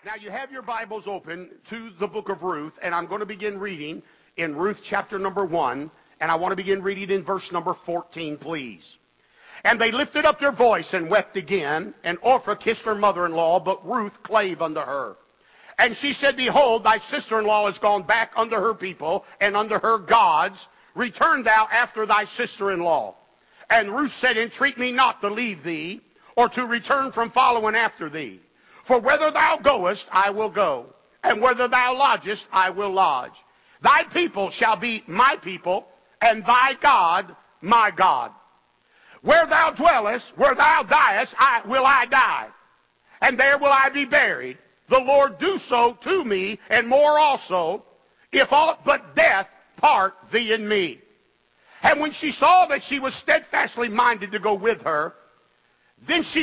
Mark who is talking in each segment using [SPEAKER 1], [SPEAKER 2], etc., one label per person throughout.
[SPEAKER 1] Now you have your Bibles open to the book of Ruth, and I'm going to begin reading in Ruth chapter number 1, and I want to begin reading in verse number 14, please. And they lifted up their voice and wept again, and Orpah kissed her mother-in-law, but Ruth clave unto her. And she said, Behold, thy sister-in-law is gone back unto her people and unto her gods. Return thou after thy sister-in-law. And Ruth said, Entreat me not to leave thee, or to return from following after thee. For whether thou goest, I will go, and whether thou lodgest, I will lodge. Thy people shall be my people, and thy God my God. Where thou dwellest, where thou diest, will I die, and there will I be buried. The Lord do so to me, and more also, if aught but death part thee and me. And when she saw that she was steadfastly minded to go with her, then she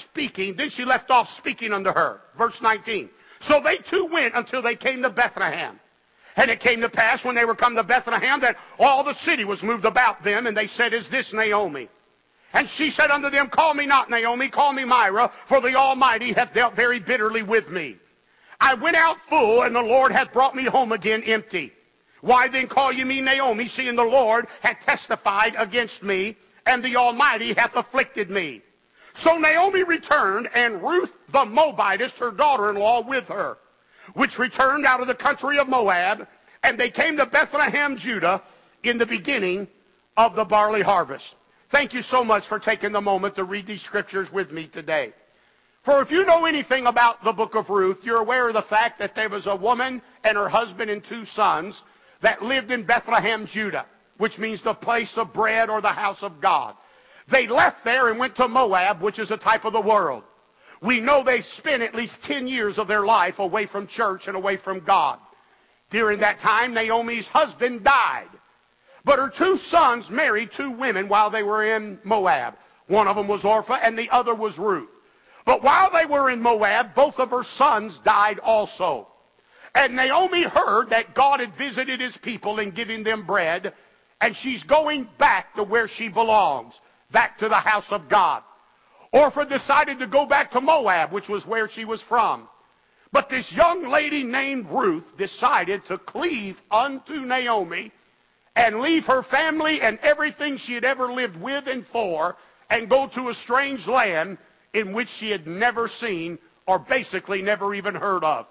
[SPEAKER 1] left off speaking unto her. Verse 19. So they two went until they came to Bethlehem. And it came to pass when they were come to Bethlehem that all the city was moved about them, and they said, Is this Naomi? And she said unto them, Call me not Naomi, call me Myra, for the Almighty hath dealt very bitterly with me. I went out full, and the Lord hath brought me home again empty. Why then call ye me Naomi, seeing the Lord hath testified against me, and the Almighty hath afflicted me? So Naomi returned, and Ruth the Moabitess, her daughter-in-law, with her, which returned out of the country of Moab, and they came to Bethlehem, Judah, in the beginning of the barley harvest. Thank you so much for taking the moment to read these scriptures with me today. For if you know anything about the book of Ruth, you're aware of the fact that there was a woman and her husband and two sons that lived in Bethlehem, Judah, which means the place of bread or the house of God. They left there and went to Moab, which is a type of the world. We know they spent at least 10 years of their life away from church and away from God. During that time, Naomi's husband died. But her two sons married two women while they were in Moab. One of them was Orpah and the other was Ruth. But while they were in Moab, both of her sons died also. And Naomi heard that God had visited his people in giving them bread, and she's going back to where she belongs, back to the house of God. Orpah decided to go back to Moab, which was where she was from. But this young lady named Ruth decided to cleave unto Naomi and leave her family and everything she had ever lived with and for, and go to a strange land in which she had never seen or basically never even heard of.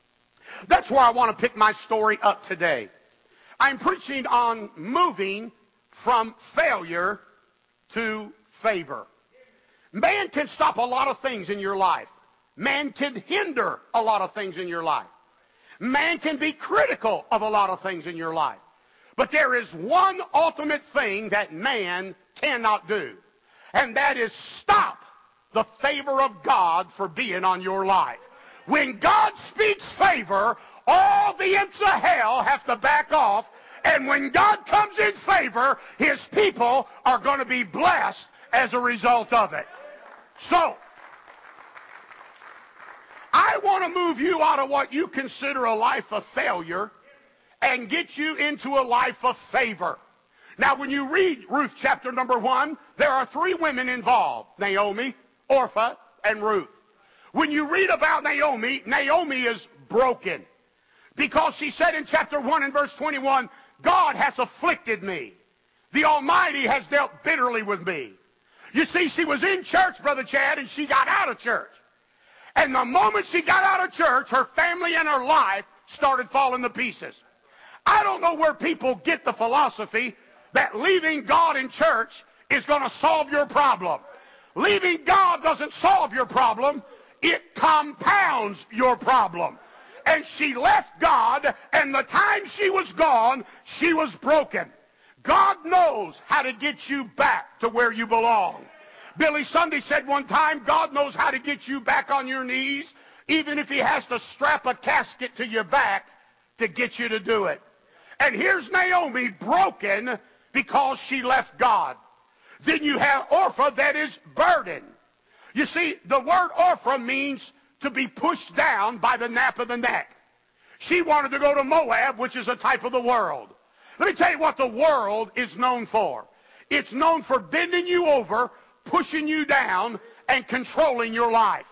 [SPEAKER 1] That's where I want to pick my story up today. I'm preaching on moving from failure to favor. Man can stop a lot of things in your life. Man can hinder a lot of things in your life. Man can be critical of a lot of things in your life. But there is one ultimate thing that man cannot do, and that is stop the favor of God for being on your life. When God speaks favor, all the imps of hell have to back off, and when God comes in favor, his people are going to be blessed as a result of it. So, I want to move you out of what you consider a life of failure and get you into a life of favor. Now, when you read Ruth chapter number 1, there are three women involved: Naomi, Orpah, and Ruth. When you read about Naomi, Naomi is broken because she said in chapter 1 and verse 21, God has afflicted me. The Almighty has dealt bitterly with me. You see, she was in church, Brother Chad, and she got out of church. And the moment she got out of church, her family and her life started falling to pieces. I don't know where people get the philosophy that leaving God in church is going to solve your problem. Leaving God doesn't solve your problem. It compounds your problem. And she left God, and the time she was gone, she was broken. God knows how to get you back to where you belong. Billy Sunday said one time, God knows how to get you back on your knees, even if he has to strap a casket to your back to get you to do it. And here's Naomi broken because she left God. Then you have Orpah that is burdened. You see, the word Orpah means to be pushed down by the nape of the neck. She wanted to go to Moab, which is a type of the world. Let me tell you what the world is known for. It's known for bending you over, pushing you down, and controlling your life.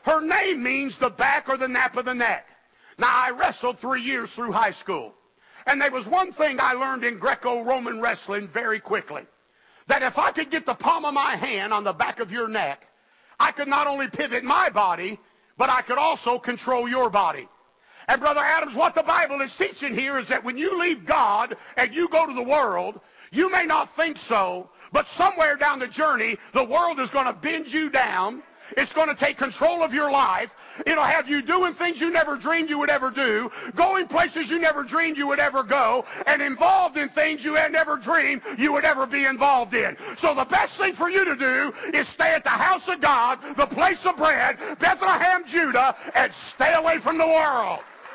[SPEAKER 1] Her name means the back or the nape of the neck. Now, I wrestled 3 years through high school. And there was one thing I learned in Greco-Roman wrestling very quickly. That if I could get the palm of my hand on the back of your neck, I could not only pivot my body, but I could also control your body. And Brother Adams, what the Bible is teaching here is that when you leave God and you go to the world, you may not think so, but somewhere down the journey, the world is going to bend you down. It's going to take control of your life. It'll have you doing things you never dreamed you would ever do, going places you never dreamed you would ever go, and involved in things you had never dreamed you would ever be involved in. So the best thing for you to do is stay at the house of God, the place of bread, Bethlehem, Judah, and stay away from the world.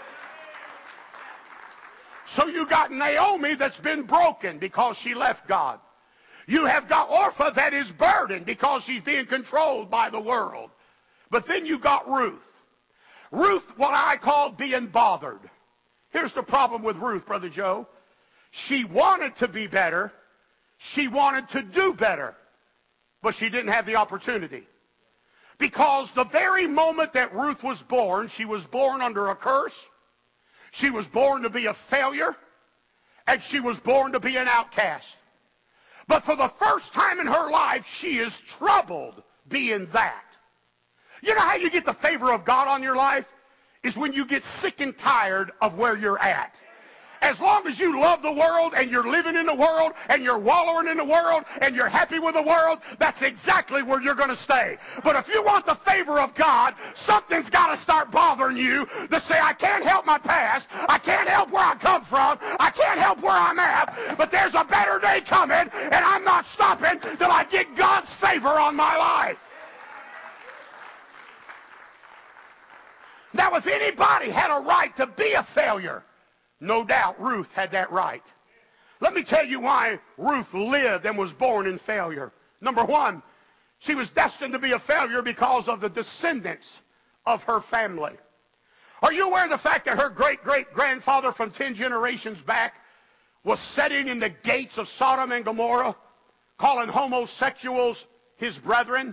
[SPEAKER 1] So you got Naomi that's been broken because she left God. You have got Orpha that is burdened because she's being controlled by the world. But then you got Ruth. Ruth, what I call being bothered. Here's the problem with Ruth, Brother Joe. She wanted to be better. She wanted to do better. But she didn't have the opportunity. Because the very moment that Ruth was born, she was born under a curse. She was born to be a failure. And she was born to be an outcast. But for the first time in her life, she is troubled being that. You know how you get the favor of God on your life? Is when you get sick and tired of where you're at. As long as you love the world and you're living in the world and you're wallowing in the world and you're happy with the world, that's exactly where you're going to stay. But if you want the favor of God, something's got to start bothering you to say, I can't help my past. I can't help where I come from. I can't help where I'm at. But there's a better day coming, and I'm not stopping till I get God's favor on my life. Now, if anybody had a right to be a failure, no doubt Ruth had that right. Let me tell you why Ruth lived and was born in failure. Number one, she was destined to be a failure because of the descendants of her family. Are you aware of the fact that her great-great-grandfather from 10 generations back was sitting in the gates of Sodom and Gomorrah, calling homosexuals his brethren?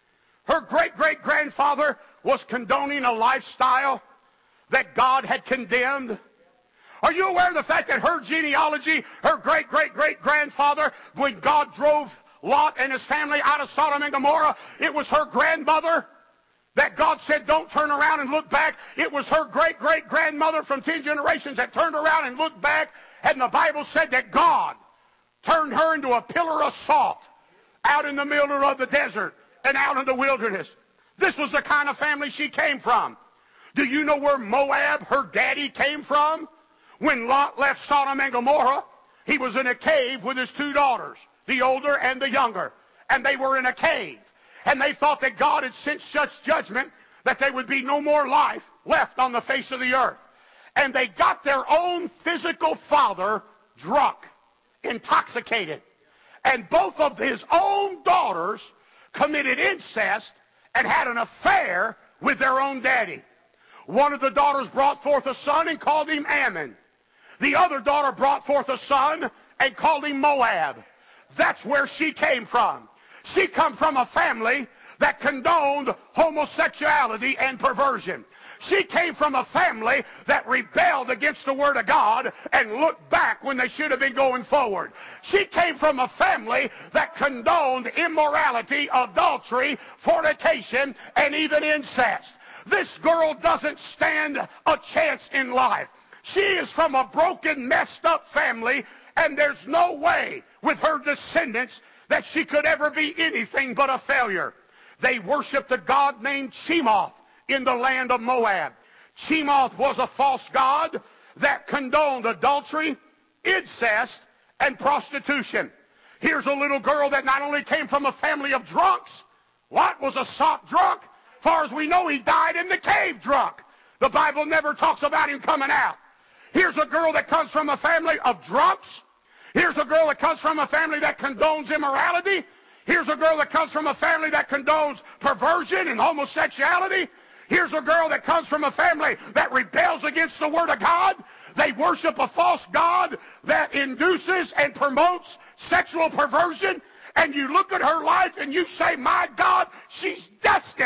[SPEAKER 1] Her great-great-grandfather was condoning a lifestyle that God had condemned. Are you aware of the fact that her genealogy, her great-great-great-grandfather, when God drove Lot and his family out of Sodom and Gomorrah, it was her grandmother that God said, don't turn around and look back. It was her great-great-grandmother from 10 generations that turned around and looked back. And the Bible said that God turned her into a pillar of salt out in the middle of the desert and out in the wilderness. This was the kind of family she came from. Do you know where Moab, her daddy, came from? When Lot left Sodom and Gomorrah, he was in a cave with his 2 daughters, the older and the younger. And they were in a cave. And they thought that God had sent such judgment that there would be no more life left on the face of the earth. And they got their own physical father drunk, intoxicated. And both of his own daughters committed incest and had an affair with their own daddy. One of the daughters brought forth a son and called him Ammon. The other daughter brought forth a son and called him Moab. That's where she came from. She come from a family that condoned homosexuality and perversion. She came from a family that rebelled against the Word of God and looked back when they should have been going forward. She came from a family that condoned immorality, adultery, fornication, and even incest. This girl doesn't stand a chance in life. She is from a broken, messed up family, and there's no way with her descendants that she could ever be anything but a failure. They worshiped a god named Chemoth in the land of Moab. Chemoth was a false god that condoned adultery, incest, and prostitution. Here's a little girl that not only came from a family of drunks. Lot was a sot drunk. As far as we know, he died in the cave drunk. The Bible never talks about him coming out. Here's a girl that comes from a family of drunks. Here's a girl that comes from a family that condones immorality. Here's a girl that comes from a family that condones perversion and homosexuality. Here's a girl that comes from a family that rebels against the Word of God. They worship a false god that induces and promotes sexual perversion. And you look at her life and you say, my God, she's destined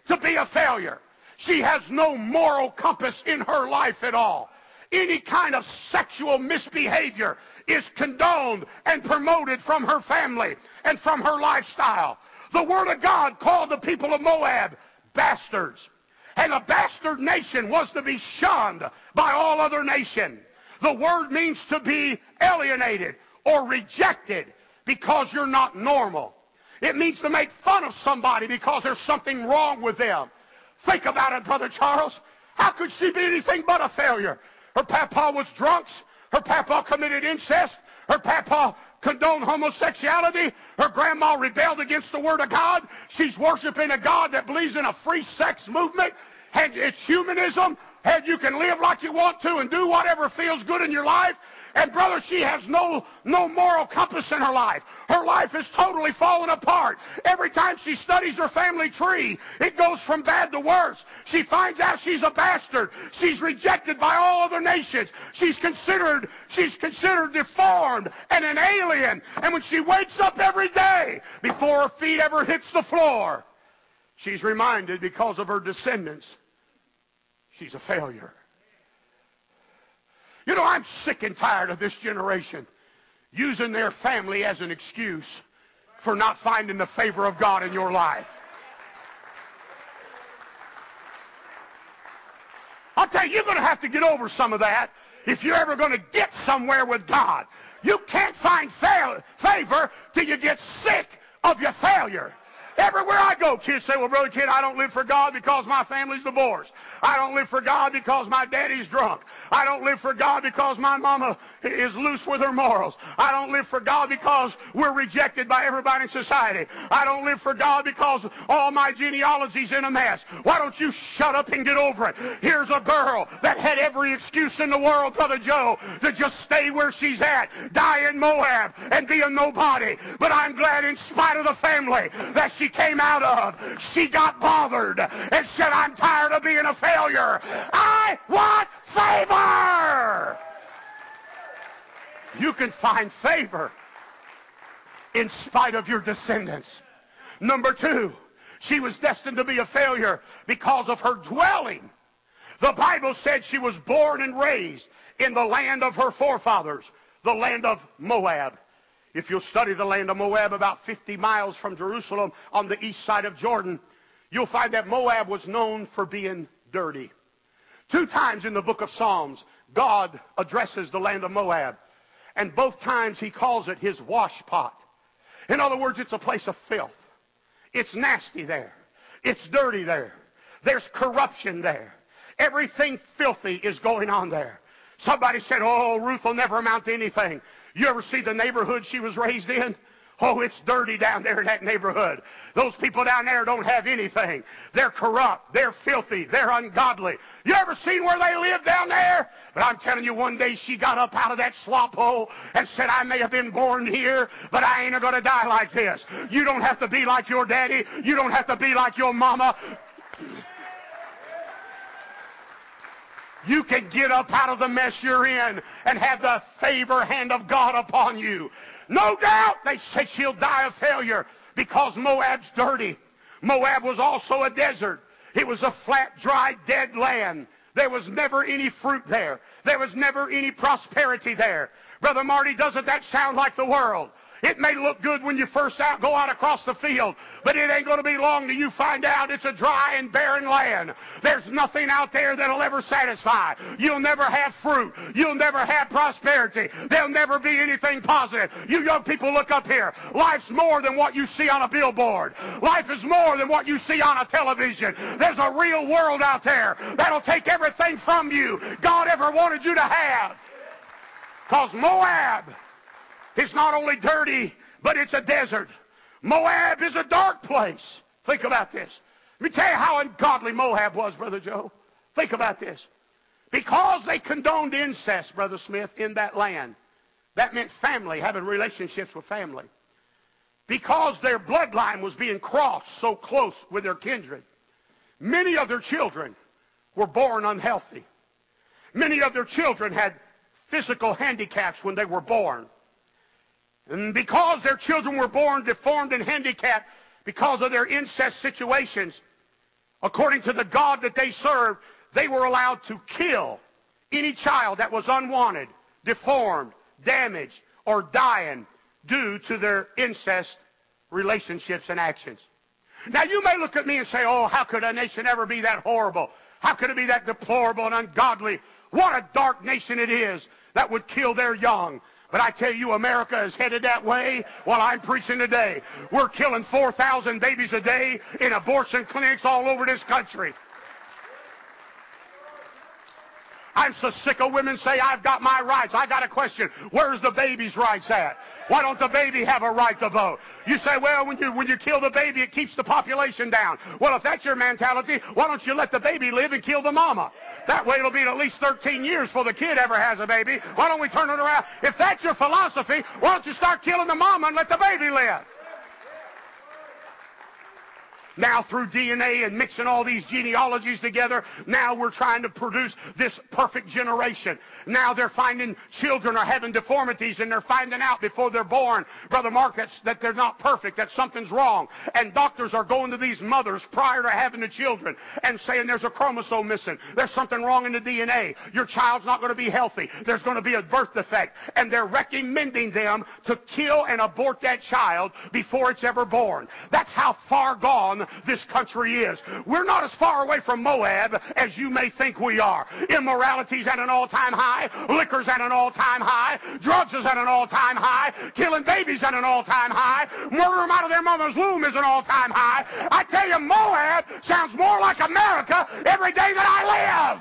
[SPEAKER 1] to be a failure. She has no moral compass in her life at all. Any kind of sexual misbehavior is condoned and promoted from her family and from her lifestyle. The Word of God called the people of Moab bastards. And a bastard nation was to be shunned by all other nations. The word means to be alienated or rejected because you're not normal. It means to make fun of somebody because there's something wrong with them. Think about it, Brother Charles. How could she be anything but a failure? Her papa was drunks. Her papa committed incest. Her papa condoned homosexuality. Her grandma rebelled against the Word of God. She's worshiping a God that believes in a free sex movement. And it's humanism. And you can live like you want to and do whatever feels good in your life. And brother, she has no moral compass in her life. Her life is totally fallen apart. Every time she studies her family tree, it goes from bad to worse. She finds out she's a bastard. She's rejected by all other nations. She's considered deformed and an alien. And when she wakes up every day, before her feet ever hits the floor, she's reminded because of her descendants, she's a failure. You know, I'm sick and tired of this generation using their family as an excuse for not finding the favor of God in your life. I'll tell you, you're going to have to get over some of that if you're ever going to get somewhere with God. You can't find favor till you get sick of your failure. Everywhere I go, kids say, well, Brother Kid, I don't live for God because my family's divorced. I don't live for God because my daddy's drunk. I don't live for God because my mama is loose with her morals. I don't live for God because we're rejected by everybody in society. I don't live for God because all my genealogy's in a mess. Why don't you shut up and get over it? Here's a girl that had every excuse in the world, Brother Joe, to just stay where she's at, die in Moab, and be a nobody. But I'm glad in spite of the family that she came out of, she got bothered and said, I'm tired of being a failure. I want favor. You can find favor in spite of your descendants. Number two, she was destined to be a failure because of her dwelling. The Bible said she was born and raised in the land of her forefathers, the land of Moab. If you'll study the land of Moab, about 50 miles from Jerusalem on the east side of Jordan, you'll find that Moab was known for being dirty. 2 times in the book of Psalms, God addresses the land of Moab. And both times he calls it his wash pot. In other words, it's a place of filth. It's nasty there. It's dirty there. There's corruption there. Everything filthy is going on there. Somebody said, oh, Ruth will never amount to anything. You ever see the neighborhood she was raised in? Oh, it's dirty down there in that neighborhood. Those people down there don't have anything. They're corrupt. They're filthy. They're ungodly. You ever seen where they live down there? But I'm telling you, one day she got up out of that slop hole and said, I may have been born here, but I ain't going to die like this. You don't have to be like your daddy. You don't have to be like your mama. You can get up out of the mess you're in and have the favor hand of God upon you. No doubt they said she'll die of failure because Moab's dirty. Moab was also a desert. It was a flat, dry, dead land. There was never any fruit there. There was never any prosperity there. Brother Marty, doesn't that sound like the world? It may look good when you first go out across the field, but it ain't going to be long till you find out it's a dry and barren land. There's nothing out there that'll ever satisfy. You'll never have fruit. You'll never have prosperity. There'll never be anything positive. You young people, look up here. Life's more than what you see on a billboard. Life is more than what you see on a television. There's a real world out there that'll take everything from you God ever wanted you to have. Because Moab is not only dirty, but it's a desert. Moab is a dark place. Think about this. Let me tell you how ungodly Moab was, Brother Joe. Think about this. Because they condoned incest, Brother Smith, in that land, that meant family, having relationships with family. Because their bloodline was being crossed so close with their kindred, many of their children were born unhealthy. Many of their children had physical handicaps when they were born. And because their children were born deformed and handicapped because of their incest situations, according to the God that they served, they were allowed to kill any child that was unwanted, deformed, damaged, or dying due to their incest relationships and actions. Now you may look at me and say, oh, how could a nation ever be that horrible? How could it be that deplorable and ungodly? What a dark nation it is that would kill their young. But I tell you, America is headed that way while I'm preaching today. We're killing 4,000 babies a day in abortion clinics all over this country. I'm so sick of women say, I've got my rights. I got a question. Where's the baby's rights at? Why don't the baby have a right to vote? You say, well, when you kill the baby, it keeps the population down. Well, if that's your mentality, why don't you let the baby live and kill the mama? That way it'll be at least 13 years before the kid ever has a baby. Why don't we turn it around? If that's your philosophy, why don't you start killing the mama and let the baby live? Now through DNA and mixing all these genealogies together, now we're trying to produce this perfect generation. Now they're finding children are having deformities, and they're finding out before they're born, Brother Mark, that they're not perfect, that something's wrong. And doctors are going to these mothers prior to having the children and saying there's a chromosome missing. There's something wrong in the DNA. Your child's not going to be healthy. There's going to be a birth defect. And they're recommending them to kill and abort that child before it's ever born. That's how far gone this country is. We're not as far away from Moab as you may think we are. Immorality's at an all-time high. Liquor's at an all-time high. Drugs is at an all-time high. Killing babies at an all-time high. Murder them out of their mother's womb is an all-time high. I tell you, Moab sounds more like America every day that I live.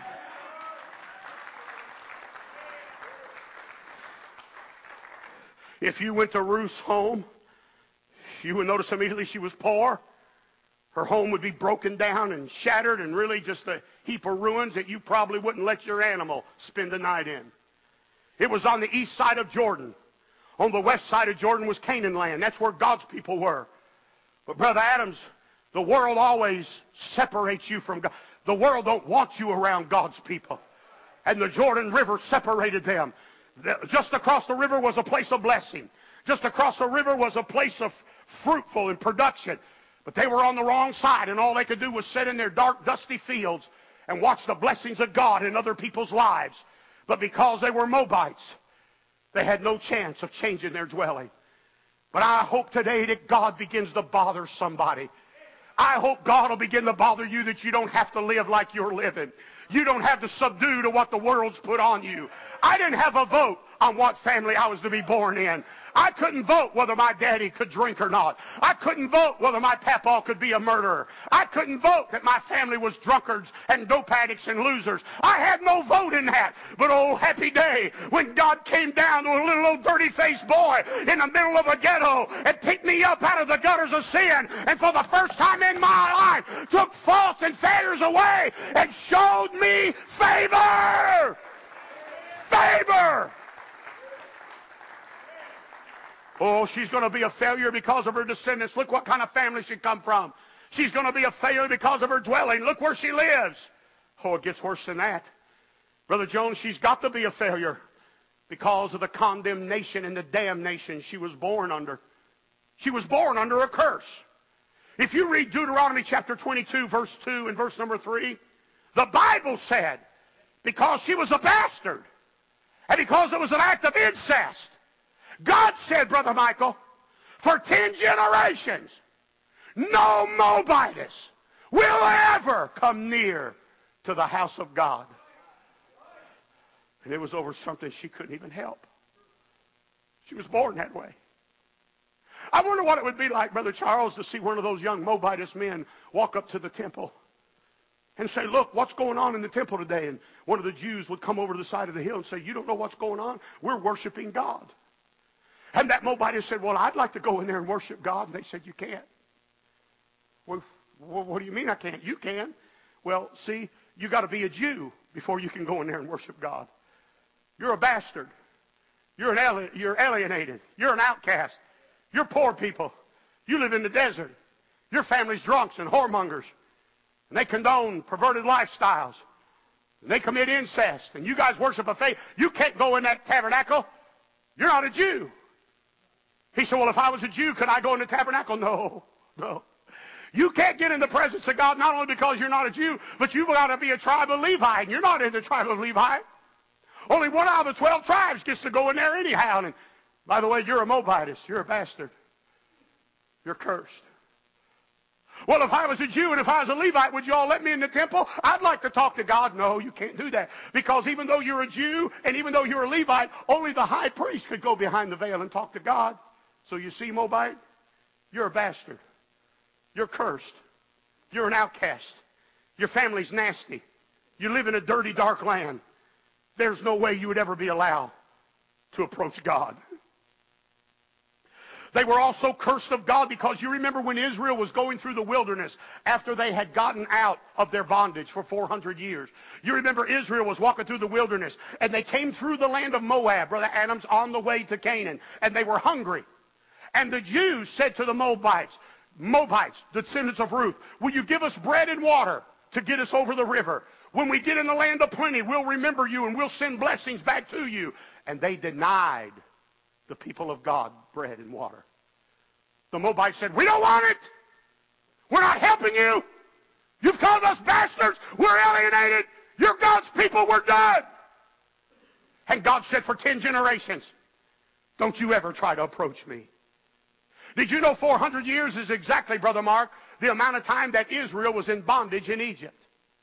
[SPEAKER 1] If you went to Ruth's home, you would notice immediately she was poor. Her home would be broken down and shattered and really just a heap of ruins that you probably wouldn't let your animal spend the night in. It was on the east side of Jordan. On the west side of Jordan was Canaan land. That's where God's people were. But Brother Adams, the world always separates you from God. The world don't want you around God's people. And the Jordan River separated them. Just across the river was a place of blessing. Just across the river was a place of fruitful and production. But they were on the wrong side, and all they could do was sit in their dark, dusty fields and watch the blessings of God in other people's lives. But because they were Moabites, they had no chance of changing their dwelling. But I hope today that God begins to bother somebody. I hope God will begin to bother you that you don't have to live like you're living. You don't have to subdue to what the world's put on you. I didn't have a vote on what family I was to be born in. I couldn't vote whether my daddy could drink or not. I couldn't vote whether my papa could be a murderer. I couldn't vote that my family was drunkards and dope addicts and losers. I had no vote in that. But oh, happy day when God came down to a little old dirty-faced boy in the middle of a ghetto and picked me up out of the gutters of sin, and for the first time in my life took faults and failures away and showed me favor. Favor. Oh, she's going to be a failure because of her descendants. Look what kind of family she come from. She's going to be a failure because of her dwelling. Look where she lives. Oh, it gets worse than that. Brother Jones, she's got to be a failure because of the condemnation and the damnation she was born under. She was born under a curse. If you read Deuteronomy chapter 22, verse 2 and verse number 3, the Bible said because she was a bastard and because it was an act of incest, God said, Brother Michael, for 10 generations, no Moabitess will ever come near to the house of God. And it was over something she couldn't even help. She was born that way. I wonder what it would be like, Brother Charles, to see one of those young Moabitess men walk up to the temple and say, look, what's going on in the temple today? And one of the Jews would come over to the side of the hill and say, you don't know what's going on? We're worshiping God. And that Moabitess said, well, I'd like to go in there and worship God. And they said, you can't. Well, what do you mean I can't? You can. Well, see, you got to be a Jew before you can go in there and worship God. You're a bastard. You're alienated. You're an outcast. You're poor people. You live in the desert. Your family's drunks and whoremongers. And they condone perverted lifestyles. And they commit incest. And you guys worship a faith. You can't go in that tabernacle. You're not a Jew. He said, well, if I was a Jew, could I go in the tabernacle? No. You can't get in the presence of God not only because you're not a Jew, but you've got to be a tribe of Levi, and you're not in the tribe of Levi. Only one out of the 12 tribes gets to go in there anyhow. And by the way, you're a Moabitist. You're a bastard. You're cursed. Well, if I was a Jew and if I was a Levite, would you all let me in the temple? I'd like to talk to God. No, you can't do that. Because even though you're a Jew and even though you're a Levite, only the high priest could go behind the veil and talk to God. So you see, Moabite, you're a bastard. You're cursed. You're an outcast. Your family's nasty. You live in a dirty, dark land. There's no way you would ever be allowed to approach God. They were also cursed of God because you remember when Israel was going through the wilderness after they had gotten out of their bondage for 400 years. You remember Israel was walking through the wilderness and they came through the land of Moab, Brother Adams, on the way to Canaan, and they were hungry. And the Jews said to the Moabites, the descendants of Ruth, will you give us bread and water to get us over the river? When we get in the land of plenty, we'll remember you and we'll send blessings back to you. And they denied the people of God bread and water. The Moabites said, we don't want it. We're not helping you. You've called us bastards. We're alienated. You're God's people. We're done. And God said for 10 generations, don't you ever try to approach me. Did you know 400 years is exactly, Brother Mark, the amount of time that Israel was in bondage in Egypt?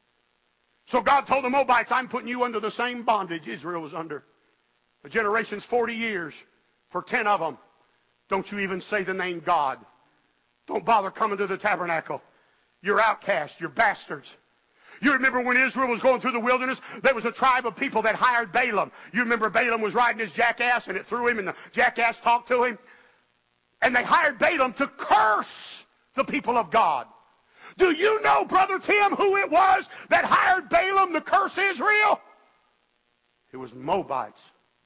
[SPEAKER 1] So God told the Moabites, I'm putting you under the same bondage Israel was under. The generation's 40 years. For 10 of them, don't you even say the name God. Don't bother coming to the tabernacle. You're outcasts. You're bastards. You remember when Israel was going through the wilderness, there was a tribe of people that hired Balaam. You remember Balaam was riding his jackass and it threw him and the jackass talked to him? And they hired Balaam to curse the people of God. Do you know, Brother Tim, who it was that hired Balaam to curse Israel? It was Moabites.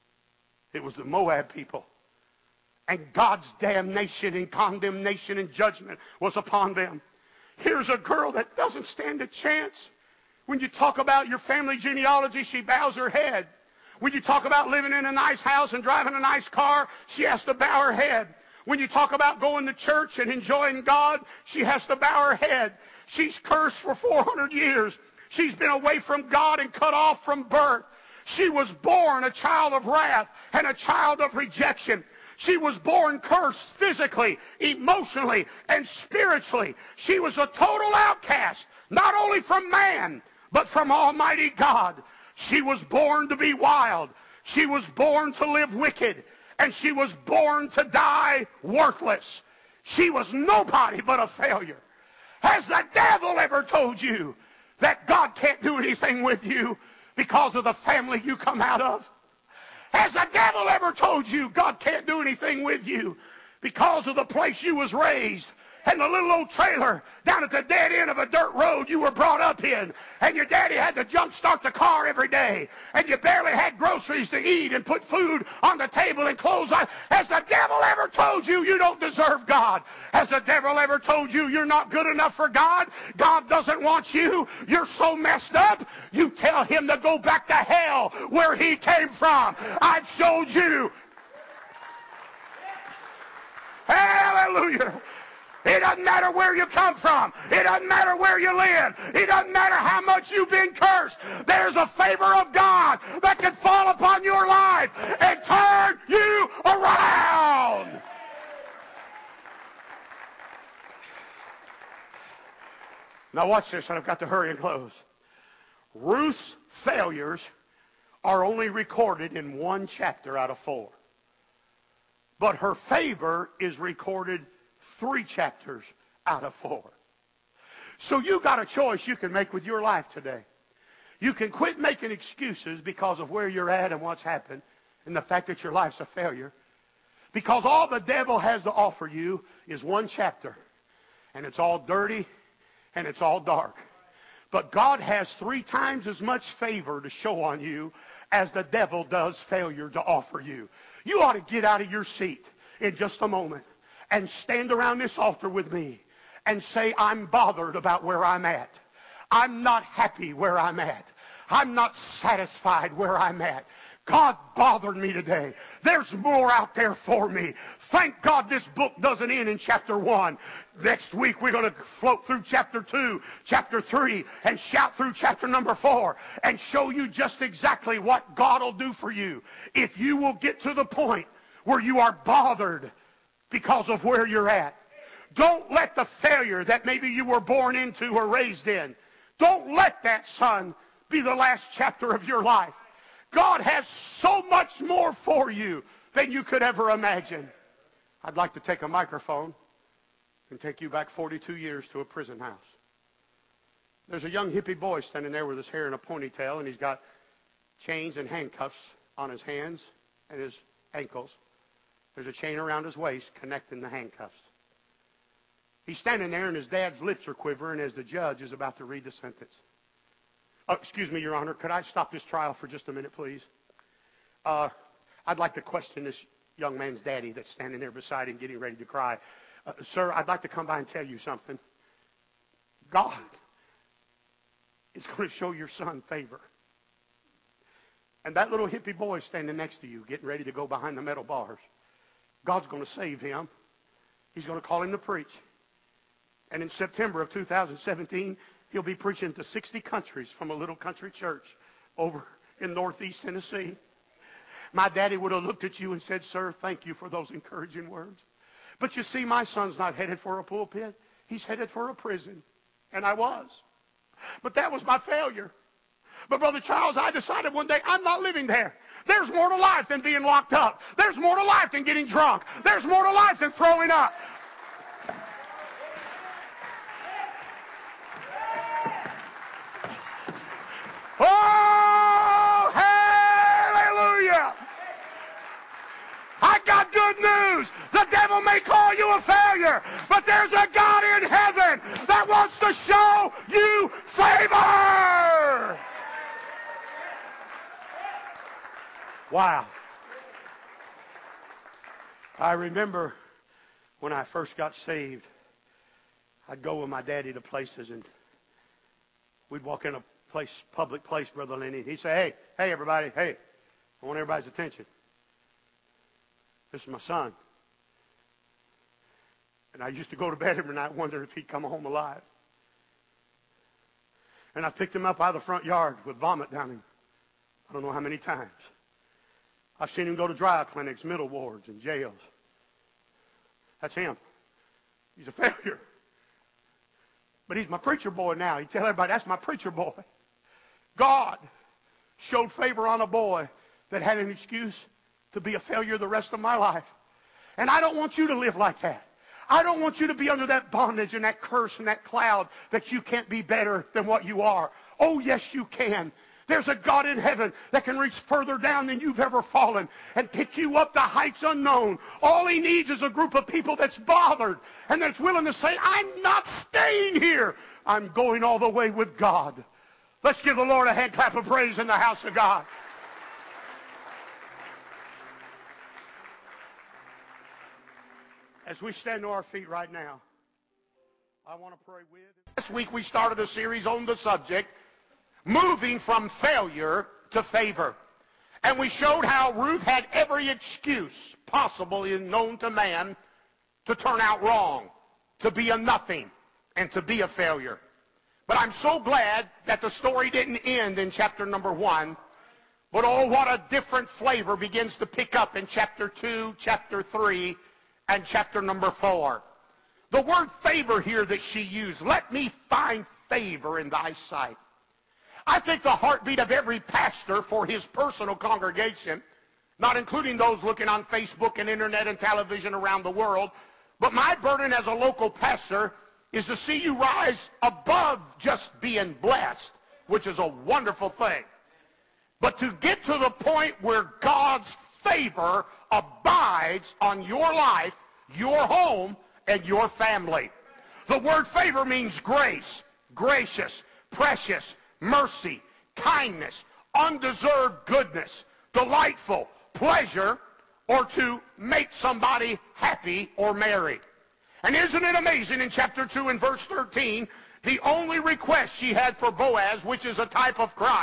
[SPEAKER 1] It was the Moab people. And God's damnation and condemnation and judgment was upon them. Here's a girl that doesn't stand a chance. When you talk about your family genealogy, she bows her head. When you talk about living in a nice house and driving a nice car, she has to bow her head. When you talk about going to church and enjoying God, she has to bow her head. She's cursed for 400 years. She's been away from God and cut off from birth. She was born a child of wrath and a child of rejection. She was born cursed physically, emotionally, and spiritually. She was a total outcast, not only from man, but from Almighty God. She was born to be wild. She was born to live wicked. And she was born to die worthless. She was nobody but a failure. Has the devil ever told you that God can't do anything with you because of the family you come out of? Has the devil ever told you God can't do anything with you because of the place you was raised and the little old trailer down at the dead end of a dirt road you were brought up in, and your daddy had to jump start the car every day, and you barely had groceries to eat and put food on the table and clothes on? Has the devil ever told you you don't deserve God? Has the devil ever told you you're not good enough for God? God doesn't want you. You're so messed up. You tell him to go back to hell where he came from. I've showed you. Hallelujah. It doesn't matter where you come from. It doesn't matter where you live. It doesn't matter how much you've been cursed. There's a favor of God that can fall upon your life and turn you around. Now watch this, and I've got to hurry and close. Ruth's failures are only recorded in 1 chapter out of 4. But her favor is recorded 3 chapters out of 4. So you got a choice you can make with your life today. You can quit making excuses because of where you're at and what's happened and the fact that your life's a failure. Because all the devil has to offer you is 1 chapter. And it's all dirty and it's all dark. But God has 3 times as much favor to show on you as the devil does failure to offer you. You ought to get out of your seat in just a moment and stand around this altar with me and say, I'm bothered about where I'm at. I'm not happy where I'm at. I'm not satisfied where I'm at. God bothered me today. There's more out there for me. Thank God this book doesn't end in chapter 1. Next week we're going to float through chapter 2, chapter 3, and shout through chapter number 4 and show you just exactly what God will do for you if you will get to the point where you are bothered because of where you're at. Don't let the failure that maybe you were born into or raised in, don't let that, son, be the last chapter of your life. God has so much more for you than you could ever imagine. I'd like to take a microphone and take you back 42 years to a prison house. There's a young hippie boy standing there with his hair in a ponytail, and he's got chains and handcuffs on his hands and his ankles. There's a chain around his waist connecting the handcuffs. He's standing there, and his dad's lips are quivering as the judge is about to read the sentence. Oh, excuse me, Your Honor. Could I stop this trial for just a minute, please? I'd like to question this young man's daddy that's standing there beside him getting ready to cry. Sir, I'd like to come by and tell you something. God is going to show your son favor. And that little hippie boy standing next to you getting ready to go behind the metal bars, God's going to save him. He's going to call him to preach. And in September of 2017, he'll be preaching to 60 countries from a little country church over in northeast Tennessee. My daddy would have looked at you and said, sir, thank you for those encouraging words. But you see, my son's not headed for a pulpit. He's headed for a prison. And I was. But that was my failure. But Brother Charles, I decided one day I'm not living there. There's more to life than being locked up. There's more to life than getting drunk. There's more to life than throwing up. Oh, hallelujah. I got good news. The devil may call you a failure, but there's a God in heaven that wants to show you favor. Wow. I remember when I first got saved, I'd go with my daddy to places, and we'd walk in a public place, Brother Lenny. He'd say, hey, everybody, hey, I want everybody's attention. This is my son. And I used to go to bed every night wondering if he'd come home alive. And I picked him up out of the front yard with vomit down him. I don't know how many times. I've seen him go to dry clinics, middle wards, and jails. That's him. He's a failure. But he's my preacher boy now. He tell everybody, that's my preacher boy. God showed favor on a boy that had an excuse to be a failure the rest of my life. And I don't want you to live like that. I don't want you to be under that bondage and that curse and that cloud that you can't be better than what you are. Oh, yes, you can. There's a God in heaven that can reach further down than you've ever fallen and pick you up to heights unknown. All he needs is a group of people that's bothered and that's willing to say, I'm not staying here. I'm going all the way with God. Let's give the Lord a hand clap of praise in the house of God. As we stand to our feet right now, I want to pray with. Last week we started a series on the subject, moving from failure to favor. And we showed how Ruth had every excuse possible and known to man to turn out wrong, to be a nothing, and to be a failure. But I'm so glad that the story didn't end in chapter number 1. But oh, what a different flavor begins to pick up in chapter 2, chapter 3, and chapter number 4. The word favor here that she used, let me find favor in thy sight. I think the heartbeat of every pastor for his personal congregation, not including those looking on Facebook and internet and television around the world, but my burden as a local pastor is to see you rise above just being blessed, which is a wonderful thing, but to get to the point where God's favor abides on your life, your home, and your family. The word favor means grace, gracious, precious, mercy, kindness, undeserved goodness, delightful, pleasure, or to make somebody happy or merry. And isn't it amazing in chapter 2 and verse 13, the only request she had for Boaz, which is a type of Christ,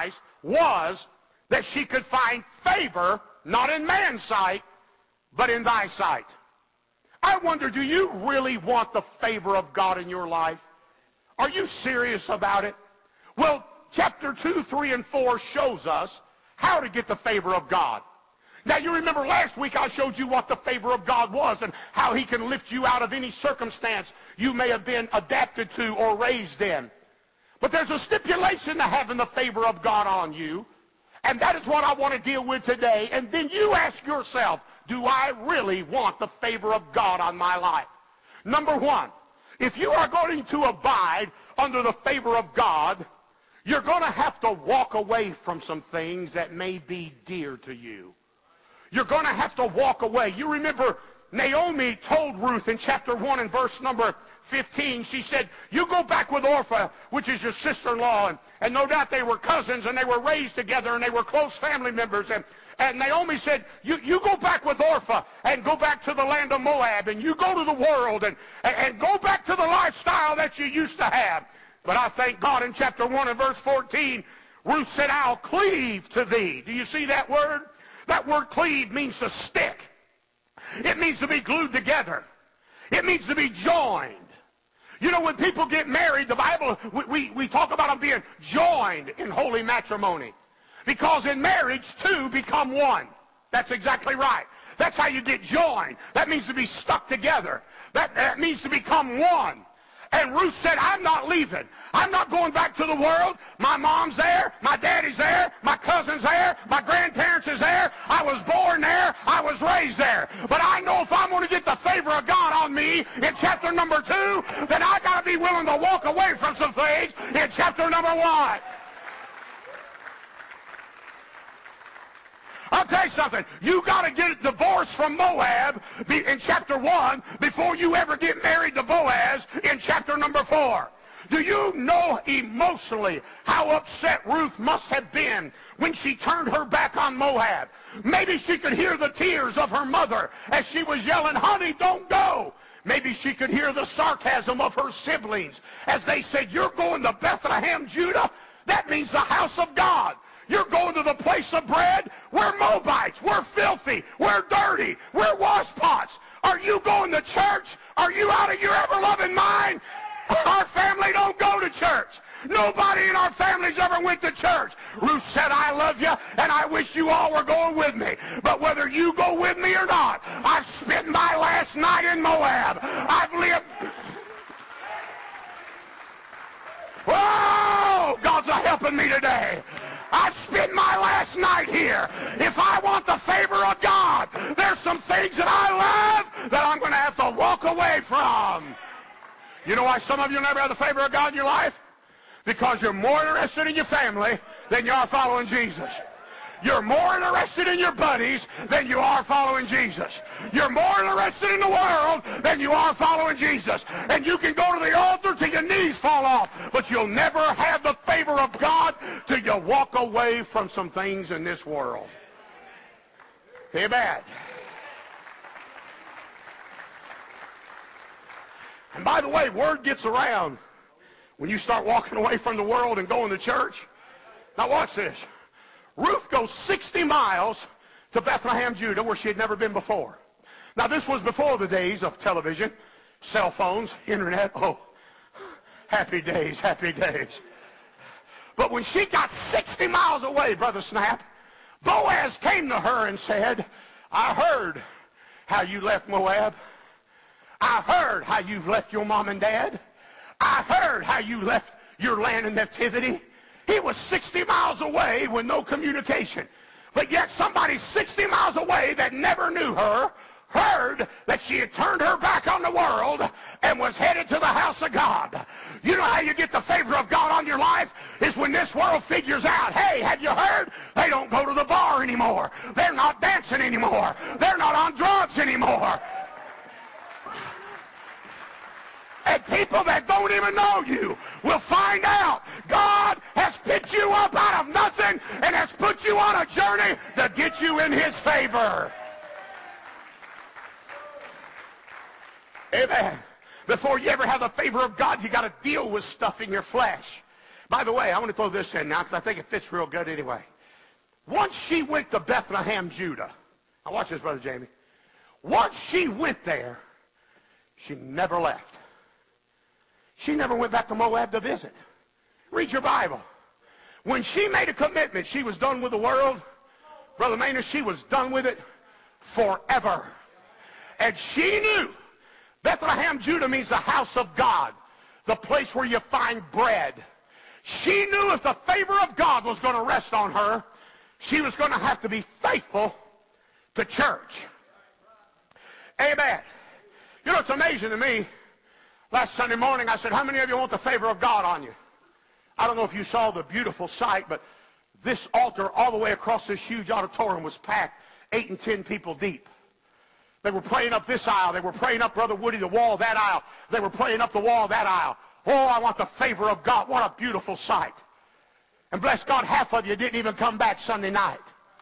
[SPEAKER 1] was that she could find favor, not in man's sight, but in thy sight. I wonder, do you really want the favor of God in your life? Are you serious about it? Well, chapter 2, 3, and 4 shows us how to get the favor of God. Now, you remember last week I showed you what the favor of God was and how he can lift you out of any circumstance you may have been adapted to or raised in. But there's a stipulation to having the favor of God on you, and that is what I want to deal with today. And then you ask yourself, do I really want the favor of God on my life? Number one, if you are going to abide under the favor of God, you're going to have to walk away from some things that may be dear to you. You're going to have to walk away. You remember Naomi told Ruth in chapter 1 and verse number 15, she said, you go back with Orpah, which is your sister-in-law. And no doubt they were cousins and they were raised together and they were close family members. And Naomi said, you go back with Orpah and go back to the land of Moab and you go to the world and go back to the lifestyle that you used to have. But I thank God in chapter 1 and verse 14, Ruth said, I'll cleave to thee. Do you see that word? That word cleave means to stick. It means to be glued together. It means to be joined. You know, when people get married, the Bible, we talk about them being joined in holy matrimony. Because in marriage, two become one. That's exactly right. That's how you get joined. That means to be stuck together. That means to become one. And Ruth said, I'm not leaving. I'm not going back to the world. My mom's there. My daddy's there. My cousin's there. My grandparents is there. I was born there. I was raised there. But I know if I'm going to get the favor of God on me in chapter number 2, then I got to be willing to walk away from some things in chapter number 1. I'll tell you something. You got to get divorced from Moab in chapter 1 before you ever get married to Boaz in chapter number 4. Do you know emotionally how upset Ruth must have been when she turned her back on Moab? Maybe she could hear the tears of her mother as she was yelling, honey, don't go. Maybe she could hear the sarcasm of her siblings as they said, you're going to Bethlehem, Judah? That means the house of God. You're going to the place of bread? We're Moabites. We're filthy. We're dirty. We're washpots. Are you going to church? Are you out of your ever-loving mind? Our family don't go to church. Nobody in our families ever went to church. Ruth said, I love you, and I wish you all were going with me. But whether you go with me or not, I've spent my last night in Moab. I've lived... Oh, God's a-helping me today. I've spent my last night here. If I want the favor of God, there's some things that I love that I'm going to have to walk away from. You know why some of you never have the favor of God in your life? Because you're more interested in your family than you are following Jesus. You're more interested in your buddies than you are following Jesus. You're more interested in the world than you are following Jesus. And you can go to the altar till your knees fall off, but you'll never have the favor of God till you walk away from some things in this world. Amen. And by the way, word gets around when you start walking away from the world and going to church. Now watch this. Ruth goes 60 miles to Bethlehem, Judah, where she had never been before. Now, this was before the days of television, cell phones, internet. Oh, happy days, happy days. But when she got 60 miles away, Brother Snap, Boaz came to her and said, I heard how you left Moab. I heard how you've left your mom and dad. I heard how you left your land in nativity. He was 60 miles away with no communication. But yet somebody 60 miles away that never knew her heard that she had turned her back on the world and was headed to the house of God. You know how you get the favor of God on your life? Is when this world figures out, hey, have you heard? They don't go to the bar anymore. They're not dancing anymore. They're not on drugs anymore. And people that don't even know you will find out God has picked you up out of nothing and has put you on a journey to get you in his favor. Amen. Before you ever have the favor of God, you got to deal with stuff in your flesh. By the way, I want to throw this in now because I think it fits real good anyway. Once she went to Bethlehem, Judah. Now watch this, Brother Jamie. Once she went there, she never left. She never went back to Moab to visit. Read your Bible. When she made a commitment, she was done with the world. Brother Maynard, she was done with it forever. And she knew Bethlehem, Judah means the house of God, the place where you find bread. She knew if the favor of God was going to rest on her, she was going to have to be faithful to church. Amen. You know, it's amazing to me. Last Sunday morning, I said, how many of you want the favor of God on you? I don't know if you saw the beautiful sight, but this altar all the way across this huge auditorium was packed 8 and 10 people deep. They were praying up this aisle. They were praying up, Brother Woody, the wall of that aisle. They were praying up the wall of that aisle. Oh, I want the favor of God. What a beautiful sight. And bless God, half of you didn't even come back Sunday night.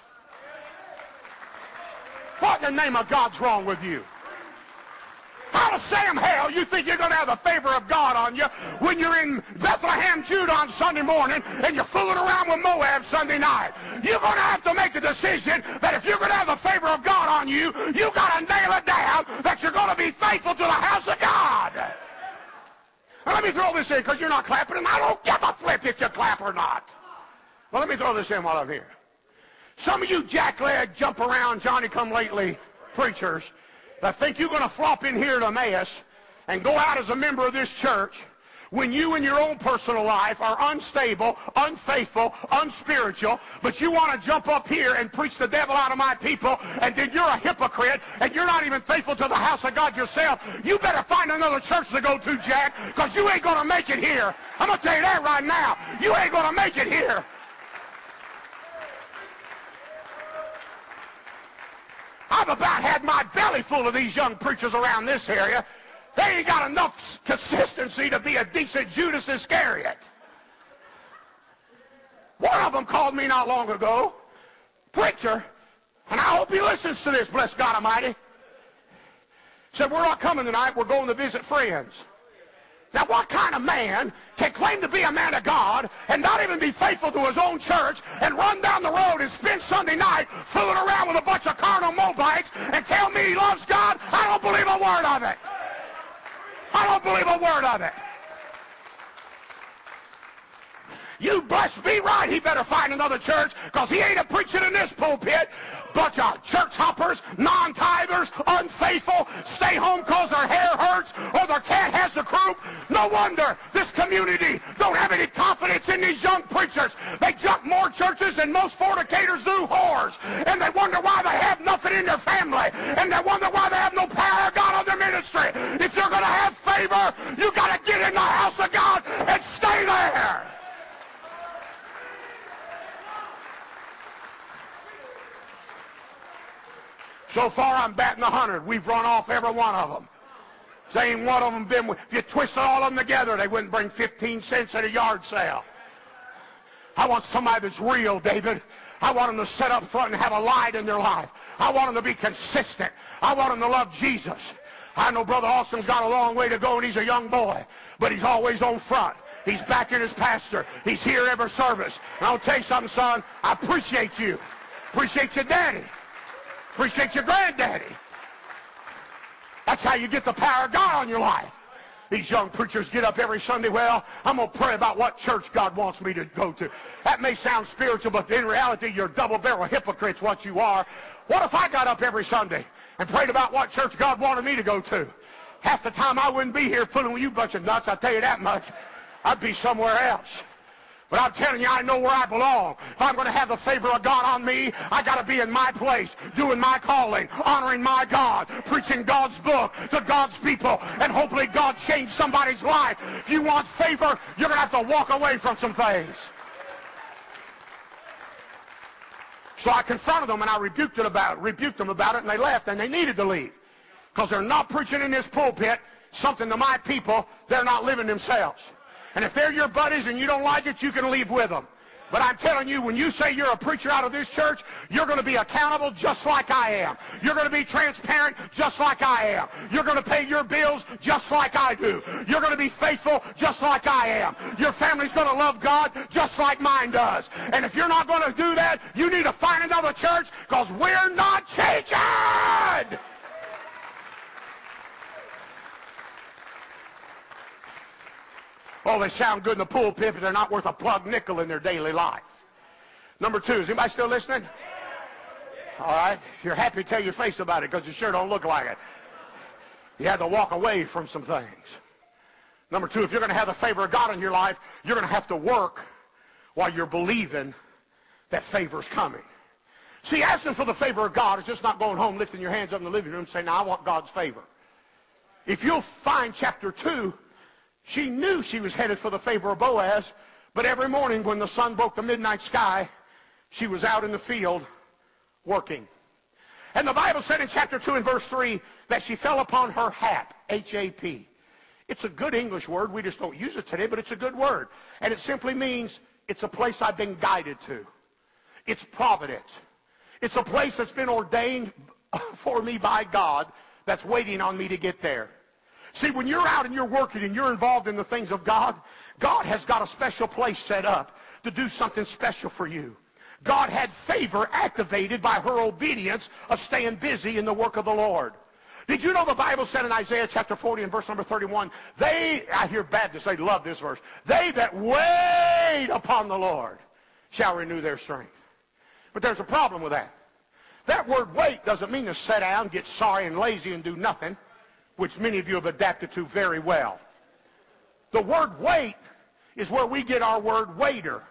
[SPEAKER 1] What in the name of God's wrong with you? How to Sam hell you think you're going to have the favor of God on you when you're in Bethlehem, Judah on Sunday morning and you're fooling around with Moab Sunday night? You're going to have to make a decision that if you're going to have the favor of God on you, you got to nail it down that you're going to be faithful to the house of God. Now let me throw this in because you're not clapping and I don't give a flip if you clap or not. Well, let me throw this in while I'm here. Some of you jackleg, jump around, Johnny-come-lately preachers that think you're going to flop in here to Emmaus and go out as a member of this church when you in your own personal life are unstable, unfaithful, unspiritual, but you want to jump up here and preach the devil out of my people, and then you're a hypocrite, and you're not even faithful to the house of God yourself. You better find another church to go to, Jack, because you ain't going to make it here. I'm going to tell you that right now. You ain't going to make it here. I've about had my belly full of these young preachers around this area. They ain't got enough consistency to be a decent Judas Iscariot. One of them called me not long ago, preacher, and I hope he listens to this, bless God Almighty. Said, we're not coming tonight, we're going to visit friends. Now what kind of man can claim to be a man of God and not even be faithful to his own church and run down the road and spend Sunday night fooling around with a bunch of carnal Moabites and tell me he loves God? I don't believe a word of it. I don't believe a word of it. You blessed be right, he better find another church, because he ain't a preaching in this pulpit. Bunch of church hoppers, non-tithers, unfaithful, stay home because their hair hurts or their cat has the croup. No wonder this community don't have any confidence in these young preachers. They jump more churches than most fornicators do whores. And they wonder why they have nothing in their family. And they wonder why they have no power of God on their ministry. If you're going to have favor, you got to get in the house of God and stay there. So far, I'm batting 100. We've run off every one of them. There ain't one of them been. If you twisted all of them together, they wouldn't bring 15 cents at a yard sale. I want somebody that's real, David. I want them to sit up front and have a light in their life. I want them to be consistent. I want them to love Jesus. I know Brother Austin's got a long way to go, and he's a young boy, but he's always on front. He's backing his pastor. He's here every service. And I'll tell you something, son. I appreciate you. Appreciate your daddy. Appreciate your granddaddy. That's how you get the power of God on your life. These young preachers get up every Sunday. Well, I'm going to pray about what church God wants me to go to. That may sound spiritual, but in reality, you're double-barrel hypocrites, what you are. What if I got up every Sunday and prayed about what church God wanted me to go to? Half the time I wouldn't be here fooling with you bunch of nuts, I'll tell you that much. I'd be somewhere else. But I'm telling you, I know where I belong. If I'm going to have the favor of God on me, I got to be in my place, doing my calling, honoring my God, preaching God's book to God's people, and hopefully God changed somebody's life. If you want favor, you're going to have to walk away from some things. So I confronted them and I rebuked them about it, and they left, and they needed to leave. Because they're not preaching in this pulpit something to my people they're not living themselves. And if they're your buddies and you don't like it, you can leave with them. But I'm telling you, when you say you're a preacher out of this church, you're going to be accountable just like I am. You're going to be transparent just like I am. You're going to pay your bills just like I do. You're going to be faithful just like I am. Your family's going to love God just like mine does. And if you're not going to do that, you need to find another church, because we're not changing. Oh, they sound good in the pulpit, but they're not worth a plug nickel in their daily life. Number two, is anybody still listening? All right. If you're happy, tell your face about it, because you sure don't look like it. You had to walk away from some things. Number two, if you're going to have the favor of God in your life, you're going to have to work while you're believing that favor's coming. See, asking for the favor of God is just not going home, lifting your hands up in the living room and saying, now I want God's favor. If you'll find chapter 2, she knew she was headed for the favor of Boaz, but every morning when the sun broke the midnight sky, she was out in the field working. And the Bible said in chapter 2 and verse 3 that she fell upon her hap, H-A-P. It's a good English word. We just don't use it today, but it's a good word. And it simply means it's a place I've been guided to. It's providence. It's a place that's been ordained for me by God that's waiting on me to get there. See, when you're out and you're working and you're involved in the things of God, God has got a special place set up to do something special for you. God had favor activated by her obedience of staying busy in the work of the Lord. Did you know the Bible said in Isaiah chapter 40 and verse number 31, I hear Baptists, they love this verse, they that wait upon the Lord shall renew their strength. But there's a problem with that. That word wait doesn't mean to sit down, get sorry and lazy and do nothing, which many of you have adapted to very well. The word wait is where we get our word waiter.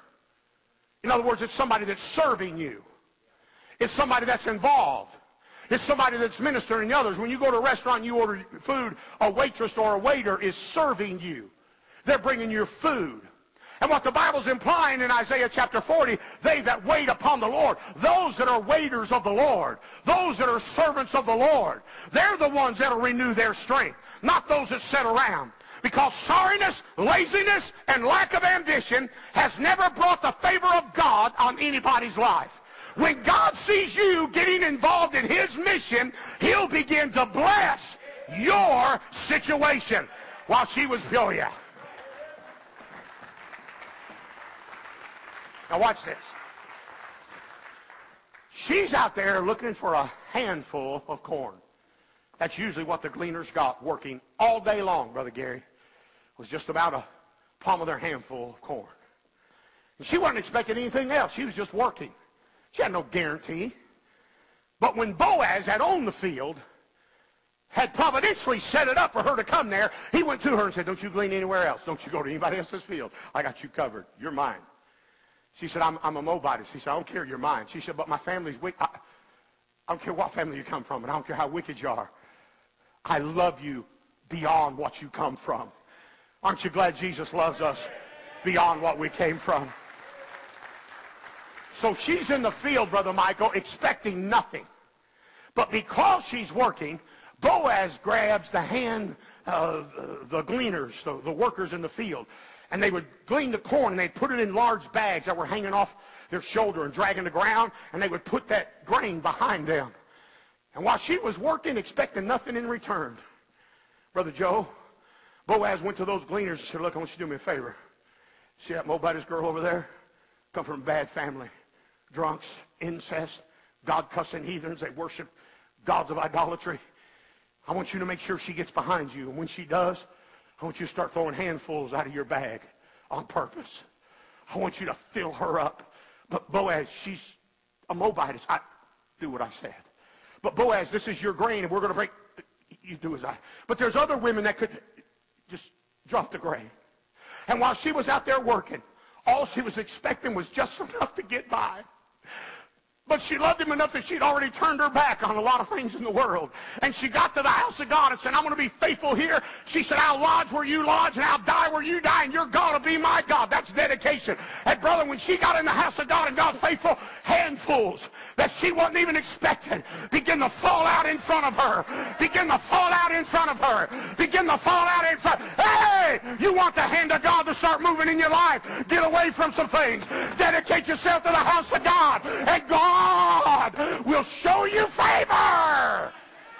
[SPEAKER 1] In other words, it's somebody that's serving you. It's somebody that's involved. It's somebody that's ministering to others. When you go to a restaurant and you order food, a waitress or a waiter is serving you. They're bringing you food. And what the Bible's implying in Isaiah chapter 40, they that wait upon the Lord, those that are waiters of the Lord, those that are servants of the Lord, they're the ones that will renew their strength, not those that sit around. Because sorriness, laziness, and lack of ambition has never brought the favor of God on anybody's life. When God sees you getting involved in His mission, He'll begin to bless your situation. While she was, oh yeah. Now watch this. She's out there looking for a handful of corn. That's usually what the gleaners got, working all day long, Brother Gary. It was just about a palm of their handful of corn. And she wasn't expecting anything else. She was just working. She had no guarantee. But when Boaz had owned the field, had providentially set it up for her to come there, he went to her and said, don't you glean anywhere else. Don't you go to anybody else's field. I got you covered. You're mine. She said, I'm a Moabite. She said, I don't care, you're mine. She said, but my family's wicked. I don't care what family you come from, and I don't care how wicked you are. I love you beyond what you come from. Aren't you glad Jesus loves us beyond what we came from? So she's in the field, Brother Michael, expecting nothing. But because she's working, Boaz grabs the hand of the gleaners, the workers in the field. And they would glean the corn, and they'd put it in large bags that were hanging off their shoulder and dragging the ground, and they would put that grain behind them. And while she was working, expecting nothing in return, Brother Joe, Boaz went to those gleaners and said, look, I want you to do me a favor. See that Moabitess girl over there? Come from a bad family. Drunks, incest, God-cussing heathens. They worship gods of idolatry. I want you to make sure she gets behind you. And when she does, I want you to start throwing handfuls out of your bag on purpose. I want you to fill her up. But Boaz, she's a Moabitess. I do what I said. But Boaz, this is your grain, and we're going to break. You do as I. But there's other women that could just drop the grain. And while she was out there working, all she was expecting was just enough to get by. But she loved him enough that she'd already turned her back on a lot of things in the world. And she got to the house of God and said, I'm going to be faithful here. She said, I'll lodge where you lodge, and I'll die where you die, and you're going to be my God. That's dedication. And brother, when she got in the house of God and God's faithful, handfuls. that she wasn't even expecting begin to fall out in front of her. Begin to fall out in front of her. Begin to fall out in front. Hey, you want the hand of God to start moving in your life? Get away from some things. Dedicate yourself to the house of God, and God will show you favor.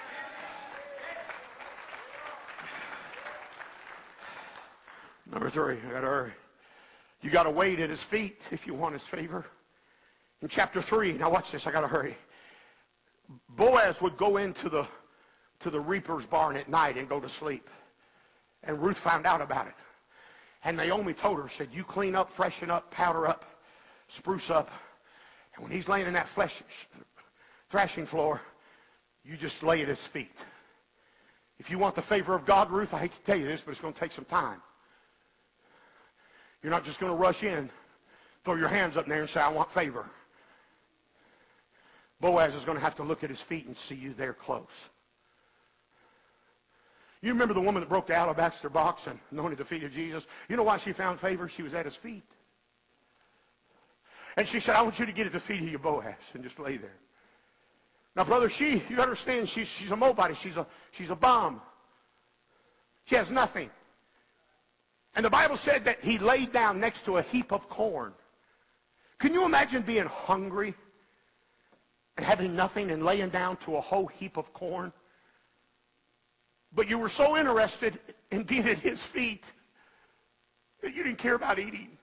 [SPEAKER 1] Number 3, I got to hurry. You got to wait at his feet if you want his favor. In chapter 3, now watch this, I got to hurry. Boaz would go into the reaper's barn at night and go to sleep. And Ruth found out about it. And Naomi told her, said, you clean up, freshen up, powder up, spruce up. And when he's laying in that thrashing floor, you just lay at his feet. If you want the favor of God, Ruth, I hate to tell you this, but it's going to take some time. You're not just going to rush in, throw your hands up there and say, I want favor. Boaz is going to have to look at his feet and see you there close. You remember the woman that broke the alabaster box and anointed the feet of Jesus? You know why she found favor? She was at his feet. And she said, I want you to get at the feet of your Boaz and just lay there. Now, brother, you understand, she's a nobody. She's a bum. She has nothing. And the Bible said that he laid down next to a heap of corn. Can you imagine being hungry and having nothing and laying down to a whole heap of corn? But you were so interested in being at his feet that you didn't care about eating.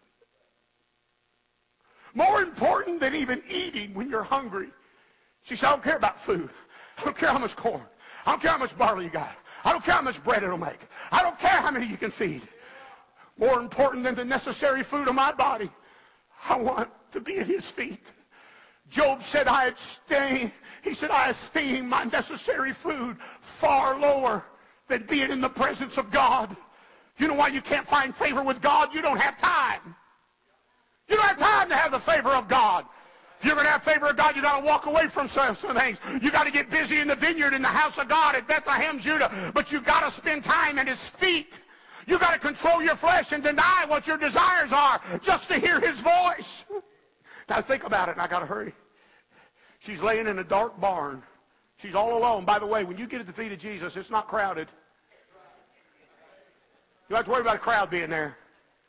[SPEAKER 1] More important than even eating when you're hungry. She said, I don't care about food. I don't care how much corn. I don't care how much barley you got. I don't care how much bread it'll make. I don't care how many you can feed. More important than the necessary food of my body, I want to be at his feet. Job said, I esteem my necessary food far lower than being in the presence of God. You know why you can't find favor with God? You don't have time. You don't have time to have the favor of God. If you're going to have favor of God, you got to walk away from some things. You got to get busy in the vineyard in the house of God at Bethlehem, Judah. But you got to spend time at his feet. You got to control your flesh and deny what your desires are just to hear his voice. Now think about it, and I got to hurry. She's laying in a dark barn. She's all alone. By the way, when you get at the feet of Jesus, it's not crowded. You don't have to worry about a crowd being there.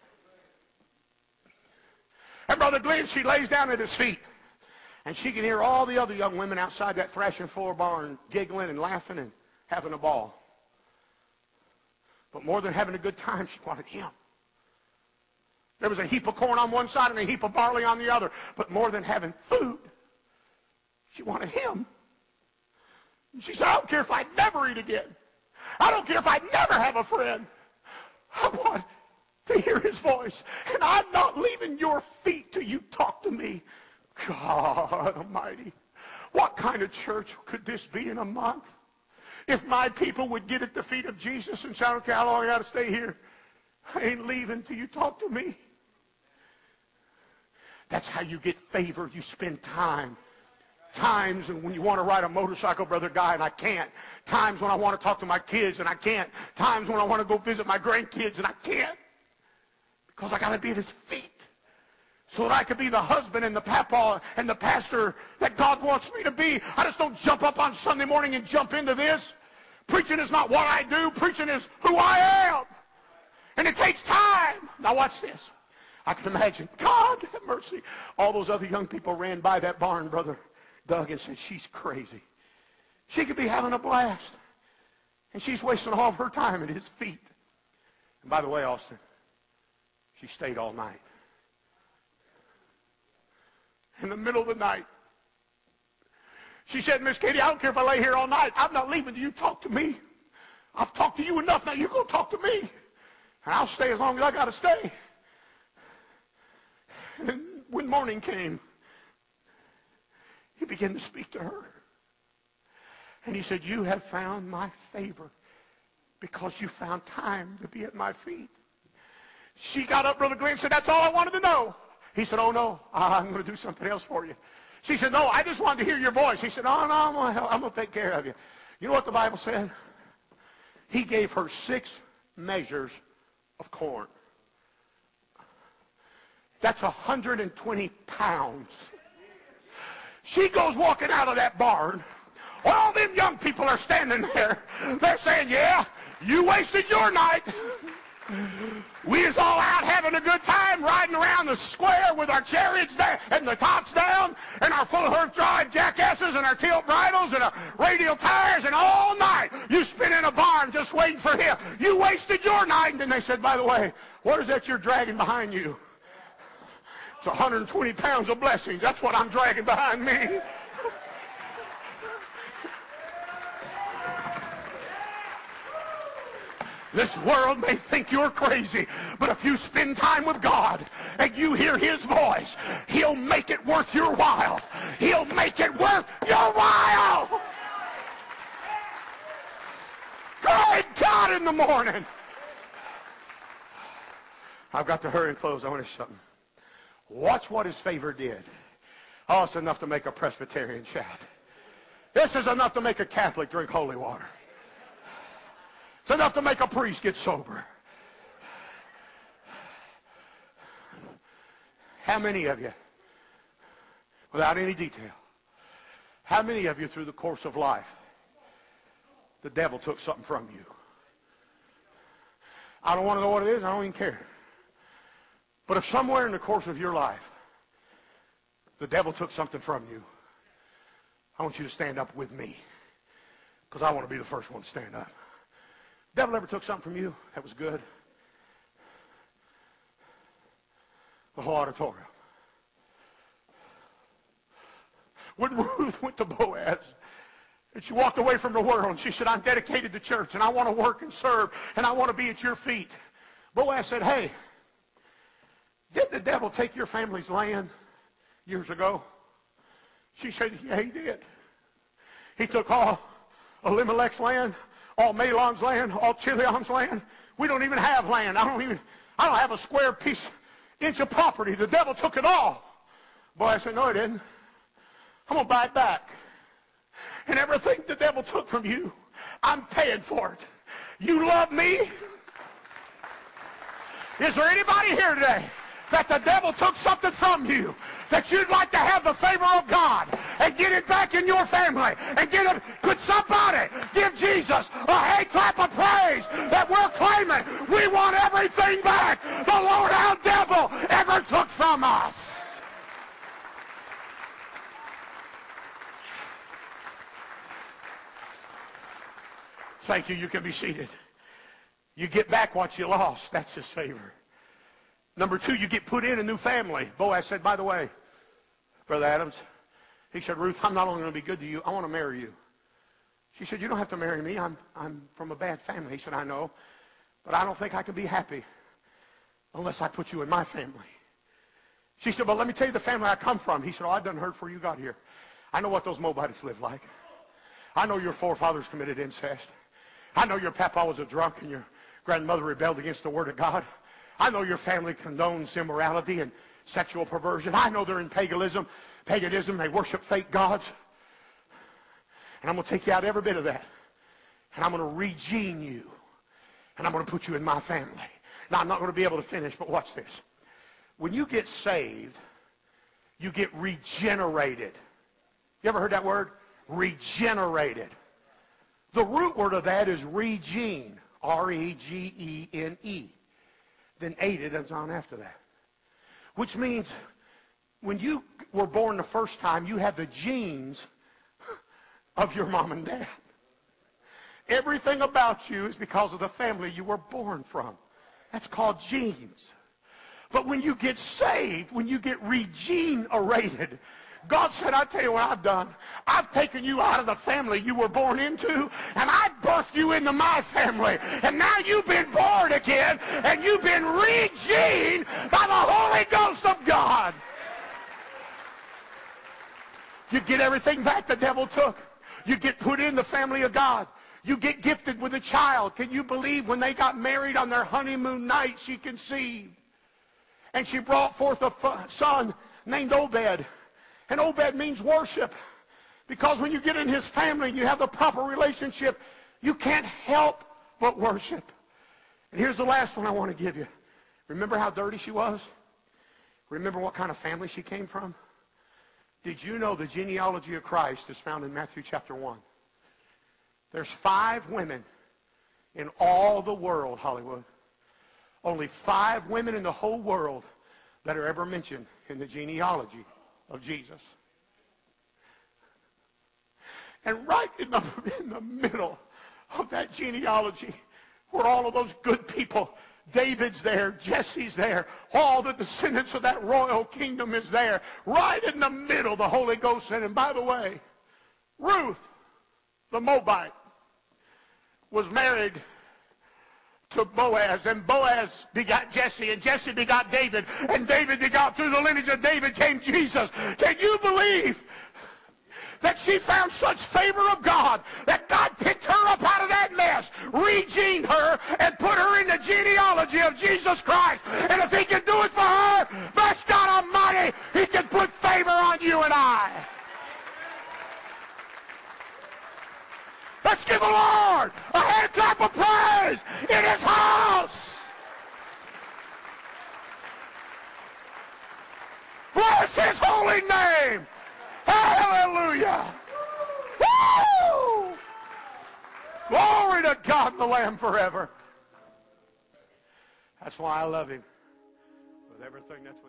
[SPEAKER 1] And Brother Glenn, she lays down at his feet. And she can hear all the other young women outside that thrashing floor barn giggling and laughing and having a ball. But more than having a good time, she wanted him. There was a heap of corn on one side and a heap of barley on the other. But more than having food, she wanted him. And she said, I don't care if I never eat again. I don't care if I never have a friend. I want to hear his voice. And I'm not leaving your feet till you talk to me. God Almighty. What kind of church could this be in a month? If my people would get at the feet of Jesus and say, I don't care how long I got to stay here, I ain't leaving till you talk to me. That's how you get favor. You spend time. Times when you want to ride a motorcycle, Brother Guy, and I can't. Times when I want to talk to my kids, and I can't. Times when I want to go visit my grandkids, and I can't. Because I got to be at his feet. So that I could be the husband and the papa and the pastor that God wants me to be. I just don't jump up on Sunday morning and jump into this. Preaching is not what I do. Preaching is who I am. And it takes time. Now watch this. I can imagine, God have mercy. All those other young people ran by that barn, Brother Doug, and said, she's crazy. She could be having a blast. And she's wasting all of her time at his feet. And by the way, Austin, she stayed all night. In the middle of the night. She said, Miss Katie, I don't care if I lay here all night. I'm not leaving till you talk to me. I've talked to you enough. Now you go talk to me. And I'll stay as long as I got to stay. And when morning came, he began to speak to her. And he said, you have found my favor because you found time to be at my feet. She got up, Brother Glenn, and said, that's all I wanted to know. He said, oh no, I'm going to do something else for you. She said, no, I just wanted to hear your voice. He said, oh no, I'm going to take care of you. You know what the Bible said? He gave her 6 measures of corn. That's 120 pounds. She goes walking out of that barn. All them young people are standing there. They're saying, yeah, you wasted your night. We was all out having a good time riding around the square with our chariots down and the tops down and our full hoof drive jackasses and our tilt bridles and our radial tires, and all night you spent in a barn just waiting for him. You wasted your night. And then they said, by the way, what is that you're dragging behind you? It's 120 pounds of blessings. That's what I'm dragging behind me. This world may think you're crazy, but if you spend time with God and you hear His voice, He'll make it worth your while. He'll make it worth your while. Praise God in the morning. I've got to hurry and close. I want to show something. Watch what His favor did. Oh, it's enough to make a Presbyterian shout. This is enough to make a Catholic drink holy water. It's enough to make a priest get sober. How many of you, without any detail, how many of you through the course of life, the devil took something from you? I don't want to know what it is. I don't even care. But if somewhere in the course of your life, the devil took something from you, I want you to stand up with me, because I want to be the first one to stand up. The devil ever took something from you that was good? The whole auditorium. When Ruth went to Boaz and she walked away from the world and she said, I'm dedicated to church and I want to work and serve and I want to be at your feet. Boaz said, hey, didn't the devil take your family's land years ago? She said, yeah, he did. He took all Elimelech's land, all Mahlon's land, all Chilion's land. We don't even have land. I don't have a square inch of property. The devil took it all. Boy, I said, no, he didn't. I'm going to buy it back. And everything the devil took from you, I'm paying for it. You love me? Is there anybody here today that the devil took something from you, that you'd like to have the favor of God and get it back in your family and get it? Could somebody give Jesus a hand clap of praise that we're claiming we want everything back the Lord our devil ever took from us? Thank you. You can be seated. You get back what you lost. That's His favor. Number two, you get put in a new family. Boaz said, by the way, Brother Adams, he said, Ruth, I'm not only going to be good to you, I want to marry you. She said, you don't have to marry me. I'm from a bad family. He said, I know, but I don't think I can be happy unless I put you in my family. She said, well, let me tell you the family I come from. He said, oh, I done heard before you got here. I know what those Moabites live like. I know your forefathers committed incest. I know your papa was a drunk and your grandmother rebelled against the Word of God. I know your family condones immorality and sexual perversion. I know they're in paganism. They worship fake gods. And I'm going to take you out every bit of that. And I'm going to regene you. And I'm going to put you in my family. Now, I'm not going to be able to finish, but watch this. When you get saved, you get regenerated. You ever heard that word? Regenerated. The root word of that is regene. R-E-G-E-N-E. Then aided is on after that. Which means when you were born the first time, you have the genes of your mom and dad. Everything about you is because of the family you were born from. That's called genes. But when you get saved, when you get regenerated, God said, I tell you what I've done. I've taken you out of the family you were born into, and I birthed you into my family. And now you've been born again, and you've been regened by the Holy Ghost of God. You get everything back the devil took. You get put in the family of God. You get gifted with a child. Can you believe when they got married on their honeymoon night, she conceived? And she brought forth a son named Obed. And Obed means worship. Because when you get in his family and you have the proper relationship, you can't help but worship. And here's the last one I want to give you. Remember how dirty she was? Remember what kind of family she came from? Did you know the genealogy of Christ is found in Matthew chapter 1? There's 5 women in all the world, Hollywood. Only 5 women in the whole world that are ever mentioned in the genealogy of Jesus. And right in the middle of that genealogy were all of those good people. David's there, Jesse's there, all the descendants of that royal kingdom is there. Right in the middle, the Holy Ghost said, and by the way, Ruth, the Moabite, was married to Boaz, and Boaz begot Jesse, and Jesse begot David, and David begot, through the lineage of David came Jesus. Can you believe that she found such favor of God that God picked her up out of that mess, regened her, and put her in the genealogy of Jesus Christ? And if he can do it for her, bless God Almighty, he can put favor on you and I. Let's give the Lord a hand clap of praise in his house. Bless his holy name. Hallelujah. Woo! Glory to God and the Lamb forever. That's why I love him with everything that's within.